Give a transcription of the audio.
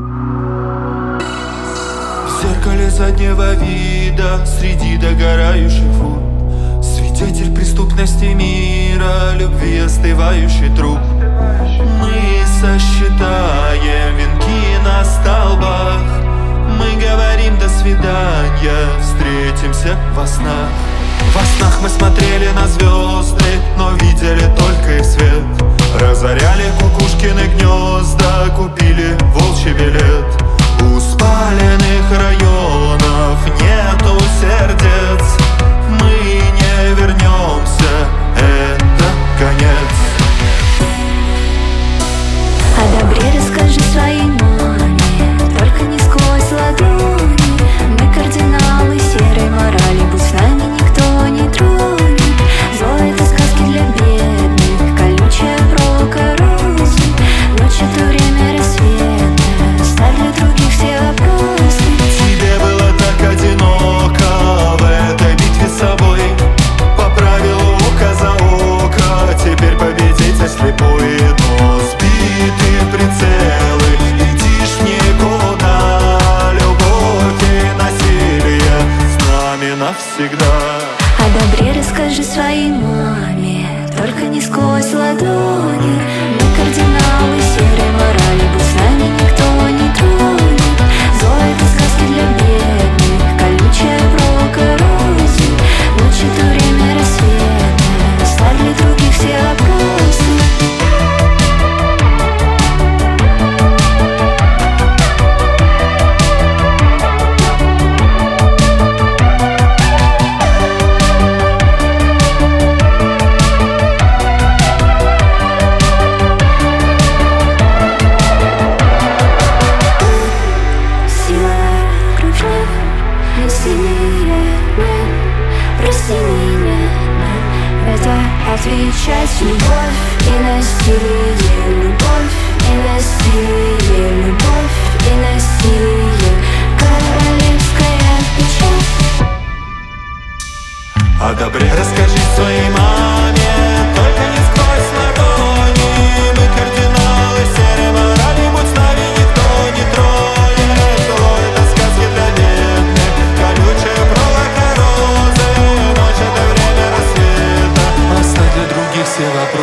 В зеркале заднего вида среди догорающих фур свидетель преступности мира, любви остывающий труп. Мы сосчитаем венки на столбах, мы говорим до свидания, встретимся во снах. Во снах мы смотрели на звезды, но видели только их свет. Разоряли кукушкины гнезда, купили волчий билет. У спаленных районов нету сердец, мы не вернемся, это конец. О добре расскажи своей маме, только не сквозь ладони. Мы кардиналы серой морали, будь с нами никто не тронет. Зло — это сказки для бедных, колючая проволока розы. Ночь — это время рассвета, ставь для других все вопросы. Тебе было так одиноко в этой битве с собой. По правилу око за око, теперь победитель слепой. Но сбиты прицелы, идишь в никуда. Любовь и насилие с нами навсегда. О добре расскажи своей маме, только не сквозь ладони. Мы кардиналы серой морали, будь с нами никто не тронет. Зло — это сказки для бедных, колючая проволока розы. Ночь — это время рассвета, ставь для других все вопросы. Прости меня, это отвечать. Любовь и насилие, любовь и насилие, любовь и насилие, королевская печать. О добре расскажи своей маме, только не сквозь ладони. Мы кардиналы серой морали, будь с нами никто не тронет. Зло — это сказки для бедных, колючая проволока розы. Ночь — это время рассвета, оставь для других все вопросы.